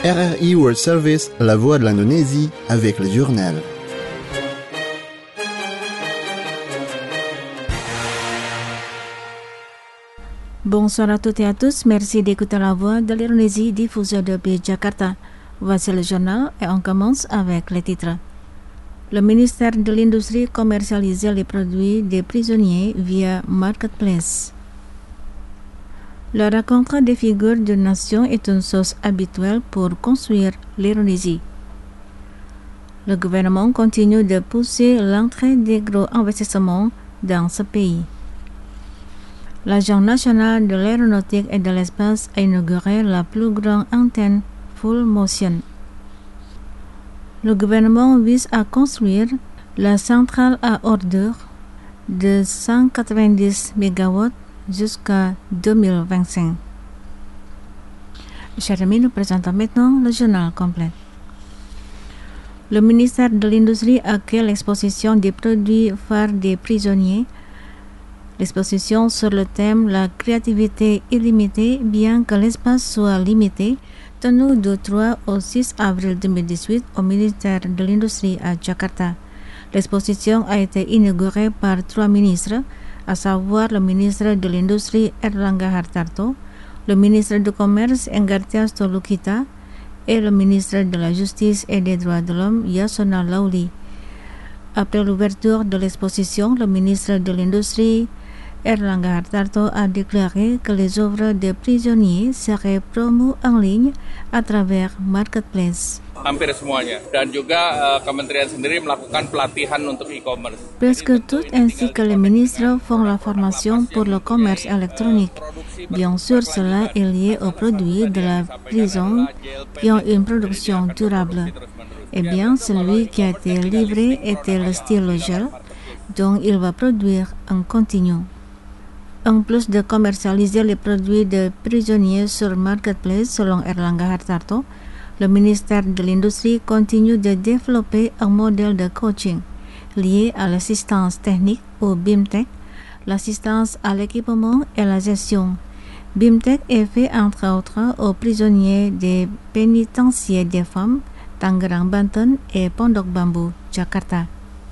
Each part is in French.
RRI World Service, la voix de l'Indonésie, avec le journal. Bonsoir à toutes et à tous, merci d'écouter la voix de l'Indonésie diffusée depuis Jakarta. Voici le journal et on commence avec les titres. Le ministère de l'Industrie commercialise les produits des prisonniers via Marketplace. La rencontre des figures de nation est une source habituelle pour construire l'Indonésie. Le gouvernement continue de pousser l'entrée des gros investissements dans ce pays. L'Agence nationale de l'aéronautique et de l'espace a inauguré la plus grande antenne full motion. Le gouvernement vise à construire la centrale à ordures de 190 MW jusqu'à 2025. Chers amis, nous présentons maintenant le journal complet. Le ministère de l'Industrie accueille l'exposition des produits phares des prisonniers. L'exposition sur le thème « La créativité illimitée bien que l'espace soit limité » tenue du 3 au 6 avril 2018 au ministère de l'Industrie à Jakarta. L'exposition a été inaugurée par 3 ministres, à savoir le ministre de l'Industrie Erlangga Hartarto, le ministre du Commerce Enggartia Stolokita et le ministre de la Justice et des Droits de l'Homme Yasona Lawli. Après l'ouverture de l'exposition, le ministre de l'Industrie Erlangga Hartarto a déclaré que les œuvres des prisonniers seraient promues en ligne à travers Marketplace. Hampir semuanya. Dan juga kementerian sendiri melakukan pelatihan untuk e-commerce. Presque toutes ainsi que les ministres font la formation pour le commerce électronique. Bien sûr, cela est lié aux produits de la prison qui ont une production durable. Eh bien, celui qui a été livré était le stylo gel, donc il va produire en continu. En plus de commercialiser les produits de prisonniers sur Marketplace, selon Erlangga Hartarto, le ministère de l'Industrie continue de développer un modèle de coaching lié à l'assistance technique ou BIMTech, l'assistance à l'équipement et la gestion. BIMTech est fait entre autres aux prisonniers des pénitentiaires des femmes, Tangerang Banten et Pondok Bambu, Jakarta.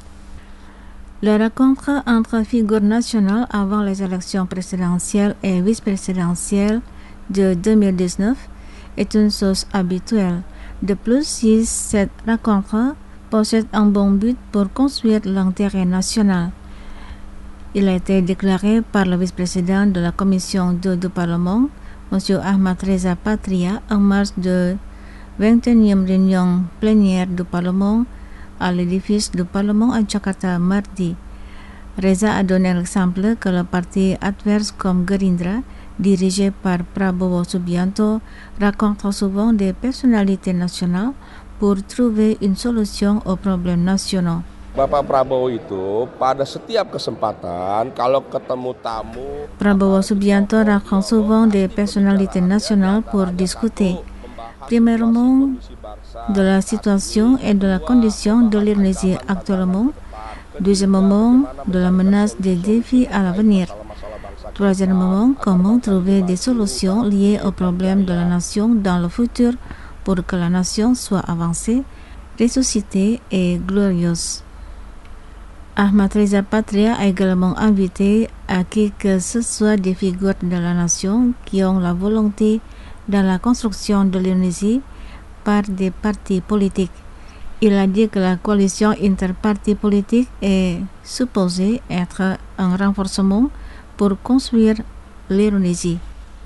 La rencontre entre figures nationales avant les élections présidentielles et vice-présidentielles de 2019 est une chose habituelle. De plus, si cette rencontre possède un bon but pour construire l'intérêt national. Il a été déclaré par le vice-président de la commission du Parlement, M. Ahmad Reza Patria, en marge de 21e réunion plénière du Parlement à l'édifice du Parlement à Jakarta mardi. Reza a donné l'exemple que le parti adverse comme Gerindra, dirigé par Prabowo Subianto, rencontre souvent des personnalités nationales pour trouver une solution aux problèmes nationaux. Bapak Prabowo itu pada setiap kesempatan kalau ketemu tamu Prabowo Subianto rencontre souvent des personnalités nationales pour discuter. Premièrement, de la situation et de la condition de l'Indonésie actuellement. Deuxièmement, de la menace des défis à l'avenir. Troisièmement, comment trouver des solutions liées aux problèmes de la nation dans le futur pour que la nation soit avancée, ressuscitée et glorieuse. Ahmad Reza Patria a également invité à qui que ce soit des figures de la nation qui ont la volonté dans la construction de l'Indonésie par des partis politiques. Il a dit que la coalition interpartis politique est supposée être un renforcement pour construire l'Indonésie.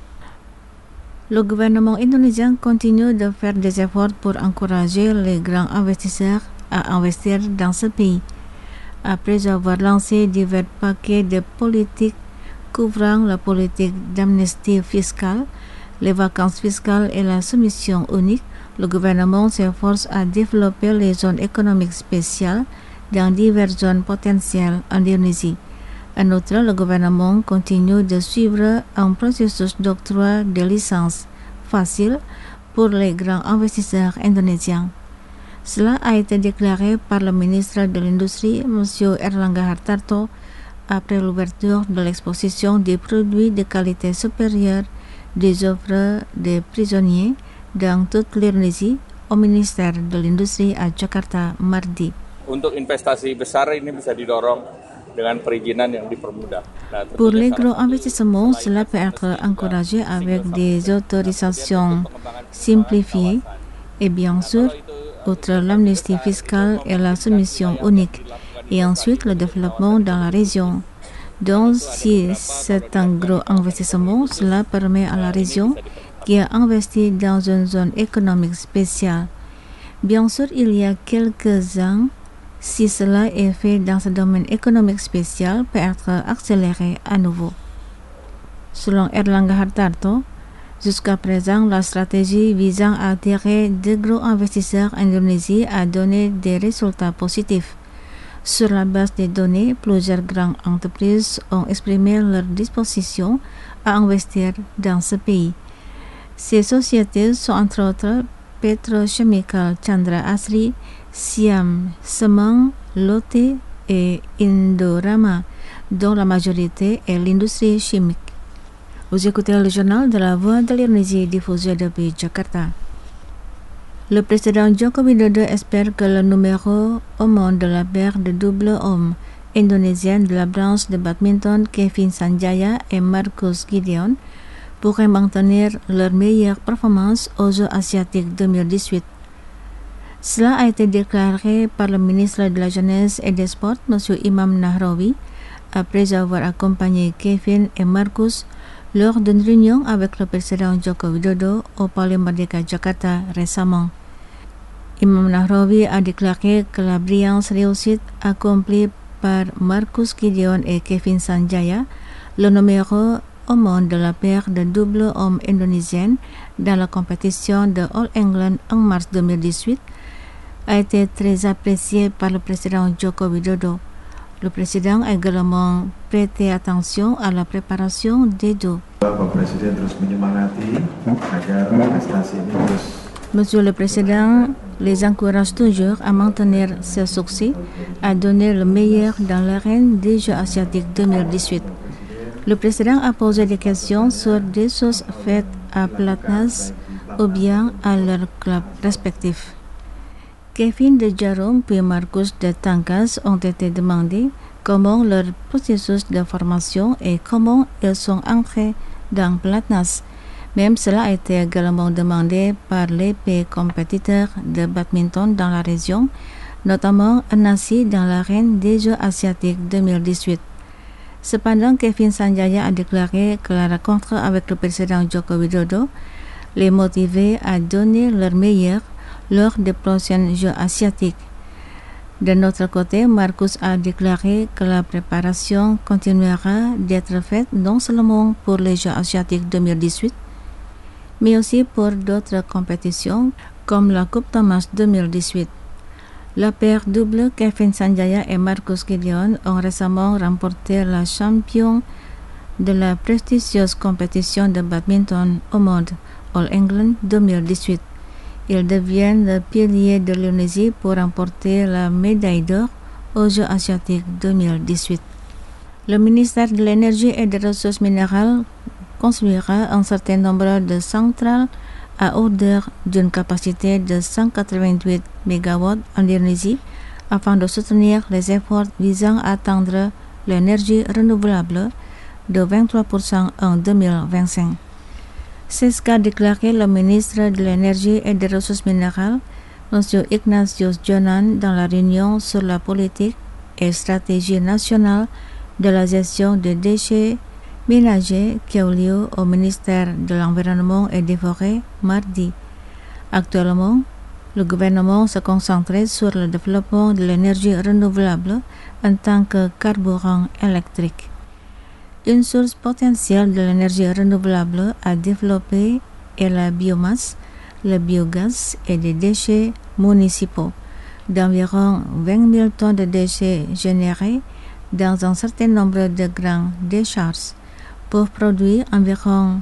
Le gouvernement indonésien continue de faire des efforts pour encourager les grands investisseurs à investir dans ce pays. Après avoir lancé divers paquets de politiques couvrant la politique d'amnistie fiscale, les vacances fiscales et la soumission unique, le gouvernement s'efforce à développer les zones économiques spéciales dans diverses zones potentielles en Indonésie. En outre, le gouvernement continue de suivre un processus d'octroi de licences facile pour les grands investisseurs indonésiens. Cela a été déclaré par le ministre de l'Industrie, M. Erlangga Hartarto, après l'ouverture de l'exposition des produits de qualité supérieure des œuvres des prisonniers dans toute l'Indonésie au ministère de l'Industrie à Jakarta mardi. Untuk investasi besar ini bisa didorong dengan perizinan yang dipermudah. Pour les gros investissements, cela peut être encouragé avec des autorisations simplifiées et bien sûr, outre l'amnistie fiscale et la soumission unique, et ensuite le développement dans la région. Donc, si c'est un gros investissement, cela permet à la région qui a investi dans une zone économique spéciale. Bien sûr, il y a quelques ans, si cela est fait dans ce domaine économique spécial, peut être accéléré à nouveau. Selon Erlangga Hartarto, jusqu'à présent, la stratégie visant à attirer de gros investisseurs en Indonésie a donné des résultats positifs. Sur la base des données, plusieurs grandes entreprises ont exprimé leur disposition à investir dans ce pays. Ces sociétés sont entre autres Petrochemical Chandra Asri, Siam Semang, Lotte et Indorama, dont la majorité est l'industrie chimique. Vous écoutez le journal de la Voix de l'Indonésie diffusé depuis Jakarta. Le président Joko Widodo espère que le numéro au monde de la paire de double homme indonésienne de la branche de badminton Kevin Sanjaya et Marcus Gideon pourraient maintenir leur meilleure performance aux Jeux asiatiques 2018. Cela a été déclaré par le ministre de la Jeunesse et des Sports, M. Imam Nahrawi, après avoir accompagné Kevin et Marcus lors d'une réunion avec le président Joko Widodo au Palais Merdeka Jakarta récemment. Imam Nahrawi a déclaré que la brillante réussite accomplie par Marcus Gideon et Kevin Sanjaya, le numéro au monde de la paire de double homme indonésienne dans la compétition de All England en mars 2018, a été très apprécié par le président Joko Widodo. Le président a également prêté attention à la préparation des Jeux. Monsieur le Président les encourage toujours à maintenir ce succès, à donner le meilleur dans l'arène des Jeux asiatiques 2018. Le président a posé des questions sur des choses faites à Platnas ou bien à leurs clubs respectifs. Kevin de Jarum puis Marcus de Tangkas ont été demandés comment leur processus de formation et comment ils sont ancrés dans Platnas. Même cela a été également demandé par les pays compétiteurs de badminton dans la région, notamment Anasi dans l'arène des Jeux asiatiques 2018. Cependant, Kevin Sanjaya a déclaré que la rencontre avec le président Joko Widodo les motivait à donner leur meilleur lors des prochains Jeux asiatiques. De notre côté, Marcus a déclaré que la préparation continuera d'être faite non seulement pour les Jeux asiatiques 2018, mais aussi pour d'autres compétitions comme la Coupe Thomas 2018. La paire double Kevin Sanjaya et Marcus Gideon ont récemment remporté la championne de la prestigieuse compétition de badminton au monde, All England 2018. Ils deviennent le pilier de l'Indonésie pour remporter la médaille d'or aux Jeux asiatiques 2018. Le ministère de l'Énergie et des Ressources minérales construira un certain nombre de centrales à hauteur d'une capacité de 188 MW en Indonésie afin de soutenir les efforts visant à atteindre l'énergie renouvelable de 23% en 2025. C'est ce qu'a déclaré le ministre de l'Énergie et des Ressources minérales, M. Ignatius Jonan, dans la réunion sur la politique et stratégie nationale de la gestion des déchets ménagers qui a eu lieu au ministère de l'Environnement et des Forêts mardi. Actuellement, le gouvernement se concentre sur le développement de l'énergie renouvelable en tant que carburant électrique. Une source potentielle de l'énergie renouvelable à développer est la biomasse, le biogaz et des déchets municipaux, d'environ 20 000 tonnes de déchets générés dans un certain nombre de grandes décharges pour produire environ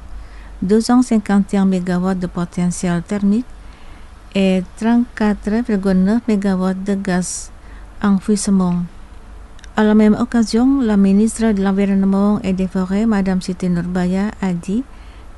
251 MW de potentiel thermique et 34,9 MW de gaz enfouissement. À la même occasion, la ministre de l'Environnement et des Forêts, Mme Siti Nurbaya, a dit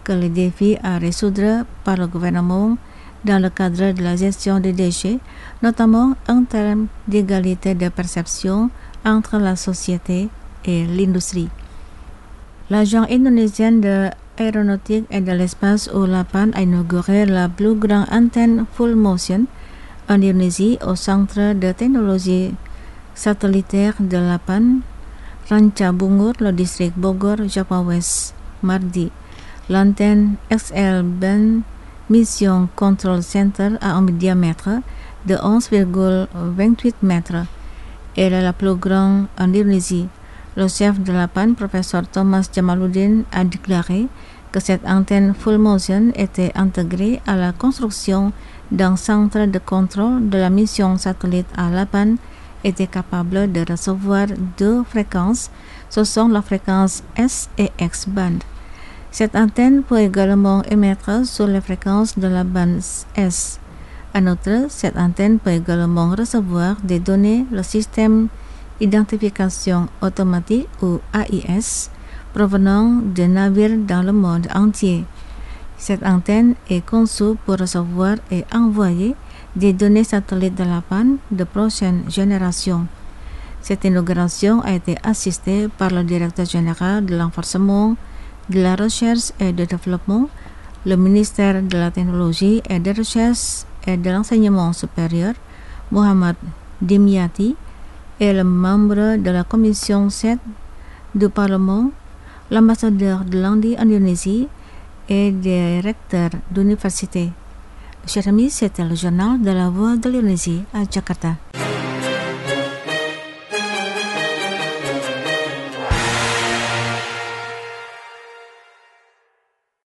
que les défis à résoudre par le gouvernement dans le cadre de la gestion des déchets, notamment en termes d'égalité de perception entre la société et l'industrie. L'agence indonésienne de l'aéronautique et de l'espace ou LAPAN a inauguré la plus grande antenne full motion en Indonésie au centre de technologie satellitaire de LAPAN, Ranca Bungur, le district Bogor, Java West, mardi. L'antenne XL Band Mission Control Center a un diamètre de 11,28 mètres. Elle est la plus grande en Indonésie. Le chef de LAPAN, professeur Thomas Jamaluddin, a déclaré que cette antenne full motion était intégrée à la construction d'un centre de contrôle de la mission satellite à LAPAN, était capable de recevoir deux fréquences, ce sont la fréquence S et X band. Cette antenne peut également émettre sur les fréquences de la bande S. En outre, cette antenne peut également recevoir des données le système d'identification automatique ou AIS provenant de navires dans le monde entier. Cette antenne est conçue pour recevoir et envoyer des données satellites de LAPAN de prochaine génération. Cette inauguration a été assistée par le directeur général de l'enforcement, de la recherche et du développement, le ministère de la technologie et de recherche et de l'enseignement supérieur, Muhammad Dimyati, et le membre de la commission 7 du Parlement, l'ambassadeur de l'Inde en Indonésie et des recteurs d'université. Chers amis, c'était le journal de la Voix de l'Indonésie à Jakarta.